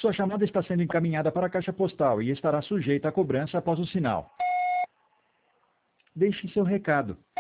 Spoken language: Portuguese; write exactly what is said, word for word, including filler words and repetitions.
Sua chamada está sendo encaminhada para a caixa postal e estará sujeita a cobrança após o sinal. Deixe seu recado.